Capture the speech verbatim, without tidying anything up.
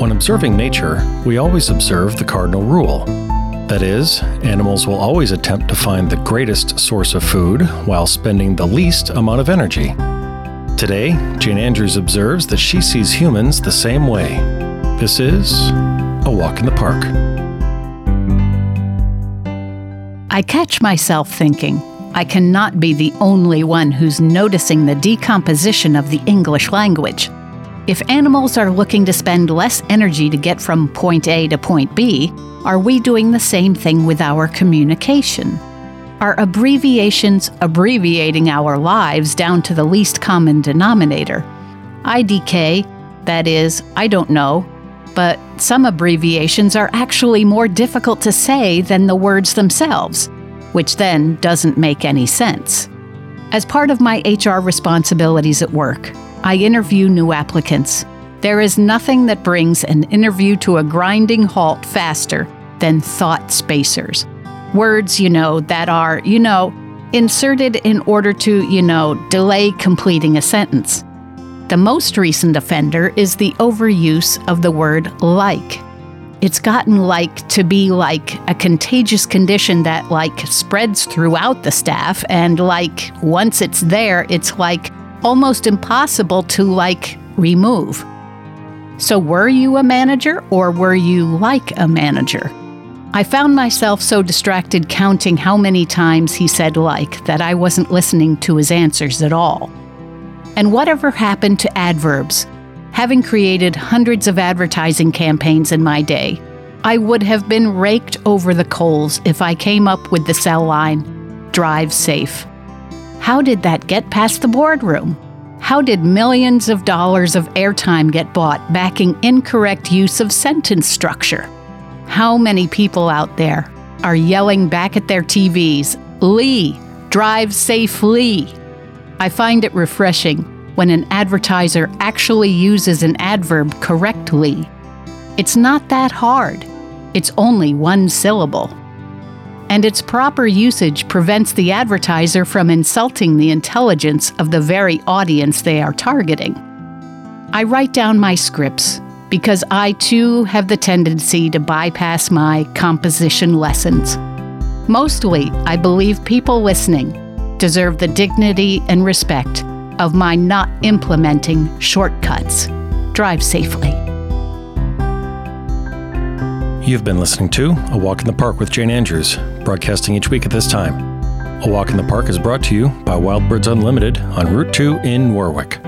When observing nature, we always observe the cardinal rule. That is, animals will always attempt to find the greatest source of food while spending the least amount of energy. Today, Jane Andrews observes that she sees humans the same way. This is A Walk in the Park. I catch myself thinking, I cannot be the only one who's noticing the decomposition of the English language. If animals are looking to spend less energy to get from point A to point B, are we doing the same thing with our communication? Are abbreviations abbreviating our lives down to the least common denominator? I D K, that is, I don't know, but some abbreviations are actually more difficult to say than the words themselves, which then doesn't make any sense. As part of my H R responsibilities at work, I interview new applicants. There is nothing that brings an interview to a grinding halt faster than thought spacers. Words, you know, that are, you know, inserted in order to, you know, delay completing a sentence. The most recent offender is the overuse of the word like. It's gotten like to be like a contagious condition that like spreads throughout the staff, and like once it's there, it's like almost impossible to like remove. So were you a manager or were you like a manager? I found myself so distracted counting how many times he said like that I wasn't listening to his answers at all. And whatever happened to adverbs? Having created hundreds of advertising campaigns in my day, I would have been raked over the coals if I came up with the sell line, "Drive safe." How did that get past the boardroom? How did millions of dollars of airtime get bought backing incorrect use of sentence structure? How many people out there are yelling back at their T Vs, "Lee, drive safely"? I find it refreshing when an advertiser actually uses an adverb correctly. It's not that hard. It's only one syllable. And its proper usage prevents the advertiser from insulting the intelligence of the very audience they are targeting. I write down my scripts because I too have the tendency to bypass my composition lessons. Mostly, I believe people listening deserve the dignity and respect of my not implementing shortcuts. Drive safely. You've been listening to A Walk in the Park with Jane Andrews, broadcasting each week at this time. A Walk in the Park is brought to you by Wild Birds Unlimited on Route two in Warwick.